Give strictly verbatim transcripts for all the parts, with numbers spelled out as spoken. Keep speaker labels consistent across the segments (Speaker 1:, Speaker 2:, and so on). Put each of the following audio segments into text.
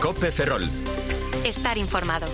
Speaker 1: COPE Ferrol.
Speaker 2: Estar informado.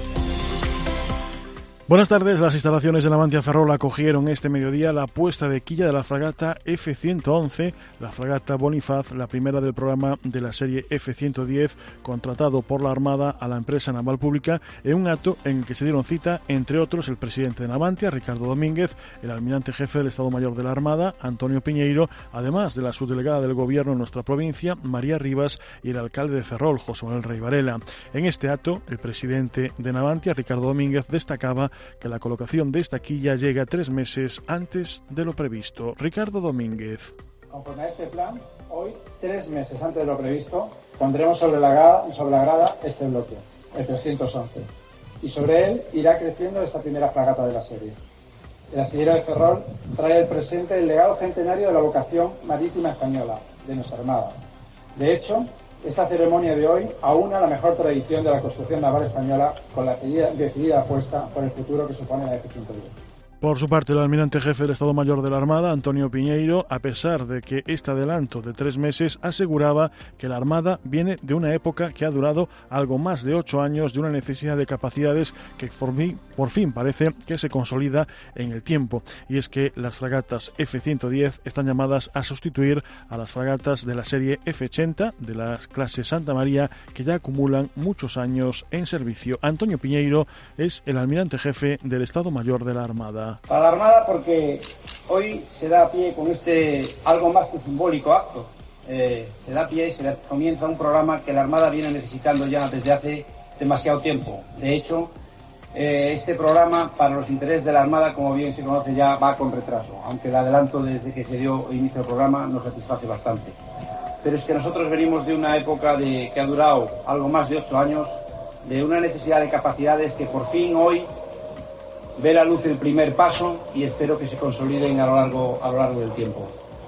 Speaker 3: Buenas tardes. Las instalaciones de Navantia Ferrol acogieron este mediodía la puesta de quilla de la fragata F ciento once, la fragata Bonifaz, la primera del programa de la serie F ciento diez, contratado por la Armada a la empresa naval pública, en un acto en el que se dieron cita, entre otros, el presidente de Navantia, Ricardo Domínguez, el almirante jefe del Estado Mayor de la Armada, Antonio Piñeiro, además de la subdelegada del Gobierno en nuestra provincia, María Rivas, y el alcalde de Ferrol, José Manuel Rey Varela. En este acto, el presidente de Navantia, Ricardo Domínguez, destacaba que la colocación de esta quilla llega tres meses antes de lo previsto. Ricardo Domínguez.
Speaker 4: Conforme a este plan, hoy, tres meses antes de lo previsto, pondremos sobre la grada, sobre la grada este bloque, el trescientos once, y sobre él irá creciendo esta primera fragata de la serie. El astillero de Ferrol trae al presente el legado centenario de la vocación marítima española, de nuestra Armada. De hecho, esta ceremonia de hoy aúna la mejor tradición de la construcción naval española con la decidida, decidida apuesta por el futuro que supone la F ciento diez.
Speaker 3: Por su parte, el almirante jefe del Estado Mayor de la Armada, Antonio Piñeiro, a pesar de que este adelanto de tres meses aseguraba que la Armada viene de una época que ha durado algo más de ocho años, de una necesidad de capacidades que por fin, por fin parece que se consolida en el tiempo. Y es que las fragatas F ciento diez están llamadas a sustituir a las fragatas de la serie F ochenta de la clase Santa María, que ya acumulan muchos años en servicio. Antonio Piñeiro es el almirante jefe del Estado Mayor de la Armada.
Speaker 4: Para la Armada, porque hoy se da pie con este algo más que simbólico acto. Eh, se da pie y se da, comienza un programa que la Armada viene necesitando ya desde hace demasiado tiempo. De hecho, eh, este programa, para los intereses de la Armada, como bien se conoce, ya va con retraso, aunque el adelanto desde que se dio inicio al programa nos satisface bastante. Pero es que nosotros venimos de una época de, que ha durado algo más de ocho años, de una necesidad de capacidades que por fin hoy ve la luz el primer paso y espero que se consoliden a lo largo, a lo largo del tiempo.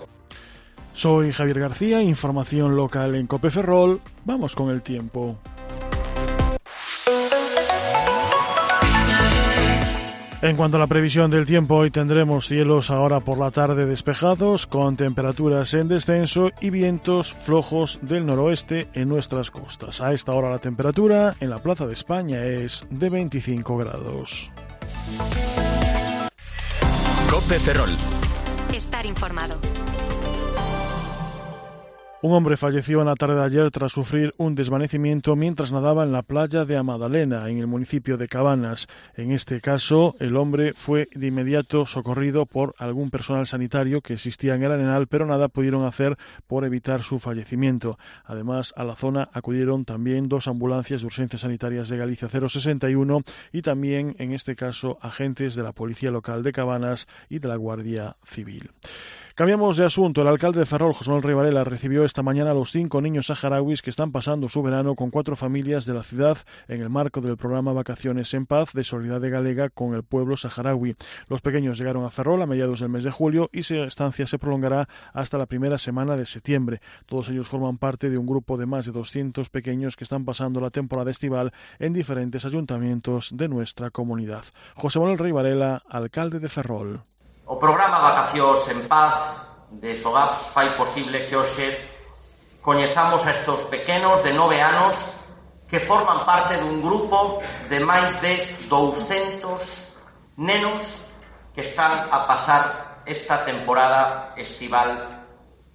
Speaker 3: Soy Javier García, información local en COPE Ferrol. Vamos con el tiempo. En cuanto a la previsión del tiempo, hoy tendremos cielos ahora por la tarde despejados, con temperaturas en descenso y vientos flojos del noroeste en nuestras costas. A esta hora la temperatura en la Plaza de España es de veinticinco grados.
Speaker 1: COPE Ferrol.
Speaker 2: Estar informado.
Speaker 3: Un hombre falleció en la tarde de ayer tras sufrir un desvanecimiento mientras nadaba en la playa de Amadalena, en el municipio de Cabanas. En este caso, el hombre fue de inmediato socorrido por algún personal sanitario que existía en el arenal, pero nada pudieron hacer por evitar su fallecimiento. Además, a la zona acudieron también dos ambulancias de urgencias sanitarias de Galicia cero sesenta y uno y también, en este caso, agentes de la Policía Local de Cabanas y de la Guardia Civil. Cambiamos de asunto. El alcalde de Ferrol, José Manuel Rey Varela, recibió esta mañana a los cinco niños saharauis que están pasando su verano con cuatro familias de la ciudad en el marco del programa Vacaciones en Paz de Solidaridad Galega con el pueblo saharaui. Los pequeños llegaron a Ferrol a mediados del mes de julio y su estancia se prolongará hasta la primera semana de septiembre. Todos ellos forman parte de un grupo de más de doscientos pequeños que están pasando la temporada estival en diferentes ayuntamientos de nuestra comunidad. José Manuel Rey Varela, alcalde de Ferrol.
Speaker 5: O programa Vacacións en Paz de SOGAPS fai posible que hoxe coñezamos a estes pequenos de nove anos que forman parte dun grupo de máis de douscentos nenos que están a pasar esta temporada estival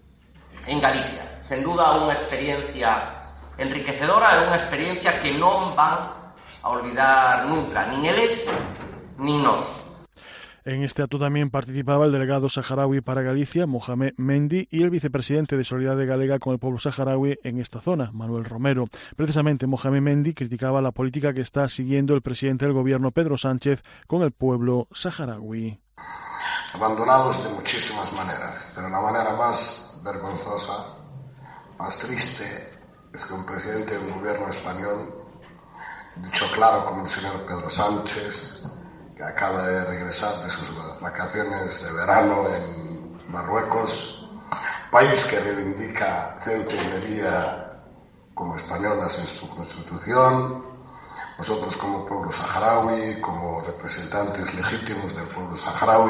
Speaker 5: en Galicia. Sen duda unha experiencia enriquecedora e unha experiencia que non van a olvidar nunca, nin eles, nin nós.
Speaker 3: En este acto también participaba el delegado saharaui para Galicia, Mohamed Mendy, y el vicepresidente de Solidaridad Galega con el pueblo saharaui en esta zona, Manuel Romero. Precisamente Mohamed Mendy criticaba la política que está siguiendo el presidente del gobierno, Pedro Sánchez, con el pueblo saharaui.
Speaker 6: Abandonados de muchísimas maneras, pero la manera más vergonzosa, más triste, es que un presidente de un gobierno español, dicho claro como el señor Pedro Sánchez, que acaba de regresar de sus vacaciones de verano en Marruecos, país que reivindica Ceuta y Melilla como españolas en su constitución. Nosotros como pueblo saharaui, como representantes legítimos del pueblo saharaui,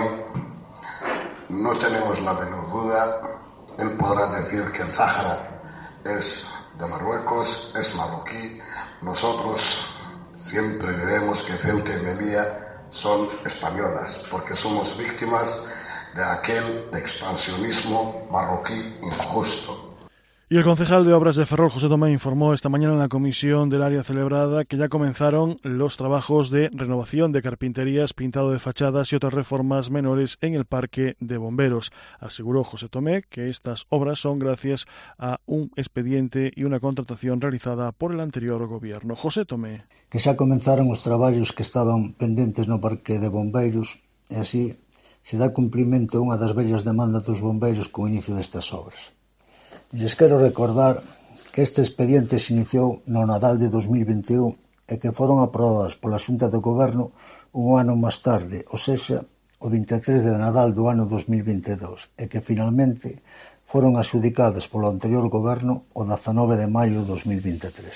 Speaker 6: no tenemos la menor duda. Él podrá decir que el Sáhara es de Marruecos es marroquí. Nosotros siempre diremos que Ceuta y Melilla son españolas, porque somos víctimas de aquel expansionismo marroquí injusto.
Speaker 3: Y el concejal de Obras de Ferrol, José Tomé, informó esta mañana en la comisión del área celebrada que ya comenzaron los trabajos de renovación de carpinterías, pintado de fachadas y otras reformas menores en el parque de bomberos. Aseguró José Tomé que estas obras son gracias a un expediente y una contratación realizada por el anterior gobierno. José Tomé.
Speaker 1: Que xa comenzaron os traballos que estaban pendentes no parque de bombeiros e así se dá cumprimento a unha das vellas demandas dos bombeiros co inicio destas obras. Les quero recordar que este expediente se iniciou no Nadal de dos mil vinte e un e que foron aprobadas pola Xunta de Goberno un ano máis tarde, ou sexa, o vinte e tres de Nadal do ano dos mil vinte e dous, e que finalmente foron adxudicadas polo anterior Goberno o dezanove de maio de dos mil vinte e tres.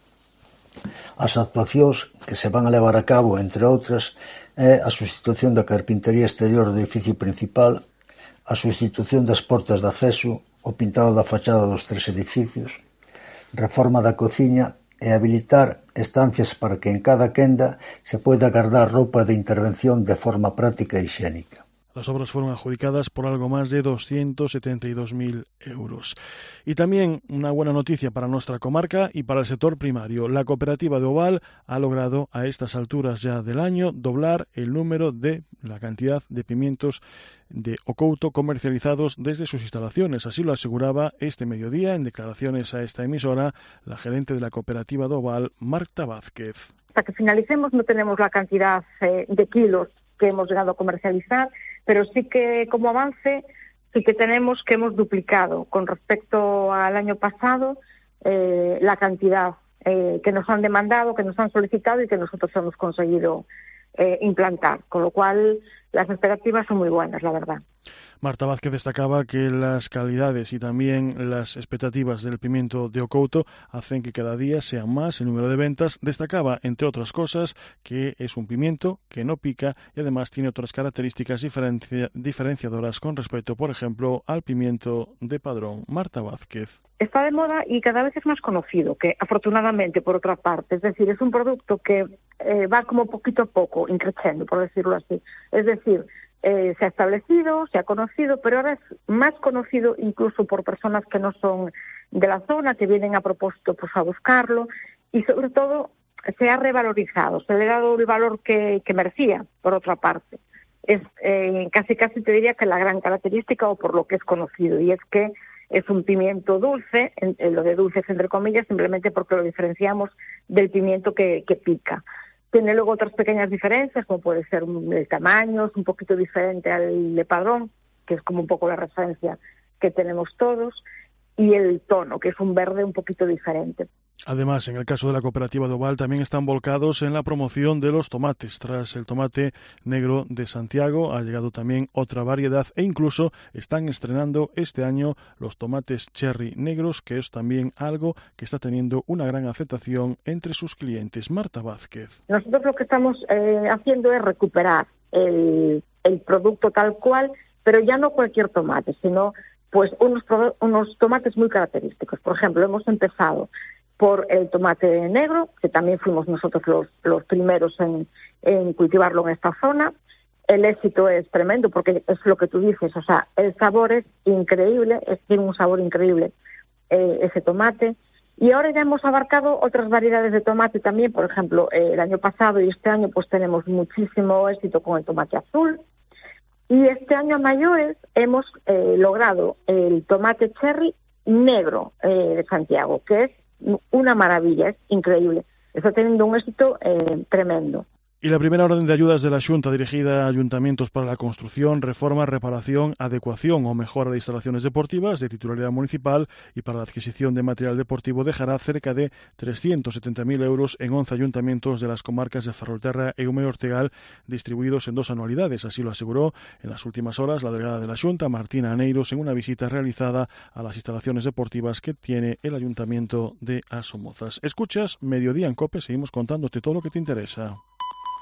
Speaker 1: As actuacións que se van a levar a cabo, entre outras, é a sustitución da carpintería exterior do edificio principal, a sustitución das portas de acceso, o pintado da fachada dos tres edificios, reforma da cociña e habilitar estancias para que en cada quenda se poida guardar roupa de intervención de forma práctica e higiénica.
Speaker 3: Las obras fueron adjudicadas por algo más de doscientos setenta y dos mil euros. Y también una buena noticia para nuestra comarca y para el sector primario. La cooperativa de Oval ha logrado a estas alturas ya del año doblar el número de la cantidad de pimientos de Ocouto comercializados desde sus instalaciones. Así lo aseguraba este mediodía en declaraciones a esta emisora la gerente de la cooperativa de Oval, Marta Vázquez.
Speaker 7: Hasta que finalicemos no tenemos la cantidad eh, de kilos que hemos llegado a comercializar, pero sí que como avance sí que tenemos que hemos duplicado con respecto al año pasado eh, la cantidad eh, que nos han demandado, que nos han solicitado y que nosotros hemos conseguido eh, implantar, con lo cual las expectativas son muy buenas, la verdad.
Speaker 3: Marta Vázquez destacaba que las calidades y también las expectativas del pimiento de Ocouto hacen que cada día sea más el número de ventas. Destacaba, entre otras cosas, que es un pimiento que no pica y además tiene otras características diferencia, diferenciadoras con respecto, por ejemplo, al pimiento de Padrón. Marta Vázquez.
Speaker 7: Está de moda y cada vez es más conocido, que afortunadamente, por otra parte, es decir, es un producto que eh, va como poquito a poco, increciendo, por decirlo así. Es decir, Eh, se ha establecido, se ha conocido, pero ahora es más conocido incluso por personas que no son de la zona, que vienen a propósito pues a buscarlo, y sobre todo se ha revalorizado, se le ha dado el valor que, que merecía, por otra parte. Es eh, casi casi te diría que la gran característica, o por lo que es conocido, y es que es un pimiento dulce, en, en lo de dulces entre comillas, simplemente porque lo diferenciamos del pimiento que, que pica. Tiene luego otras pequeñas diferencias, como puede ser el tamaño, es un poquito diferente al de Padrón, que es como un poco la referencia que tenemos todos, y el tono, que es un verde un poquito diferente.
Speaker 3: Además, en el caso de la cooperativa de Oval, también están volcados en la promoción de los tomates. Tras el tomate negro de Santiago, ha llegado también otra variedad e incluso están estrenando este año los tomates cherry negros, que es también algo que está teniendo una gran aceptación entre sus clientes. Marta Vázquez.
Speaker 7: Nosotros lo que estamos eh, haciendo es recuperar el, el producto tal cual, pero ya no cualquier tomate, sino pues unos, unos tomates muy característicos. Por ejemplo, hemos empezado por el tomate negro, que también fuimos nosotros los, los primeros en, en cultivarlo en esta zona. El éxito es tremendo porque es lo que tú dices, o sea, el sabor es increíble, es, tiene un sabor increíble eh, ese tomate. Y ahora ya hemos abarcado otras variedades de tomate también, por ejemplo, eh, el año pasado y este año pues tenemos muchísimo éxito con el tomate azul. Y este año a mayores hemos eh, logrado el tomate cherry negro eh, de Santiago, que es una maravilla, es increíble. Está teniendo un éxito eh, tremendo.
Speaker 3: Y la primera orden de ayudas de la Xunta dirigida a ayuntamientos para la construcción, reforma, reparación, adecuación o mejora de instalaciones deportivas de titularidad municipal y para la adquisición de material deportivo dejará cerca de trescientos setenta mil euros en once ayuntamientos de las comarcas de Ferrolterra e Eume Ortegal, distribuidos en dos anualidades. Así lo aseguró en las últimas horas la delegada de la Xunta, Martina Aneiros, en una visita realizada a las instalaciones deportivas que tiene el ayuntamiento de Asomozas. Escuchas Mediodía en COPE, seguimos contándote todo lo que te interesa.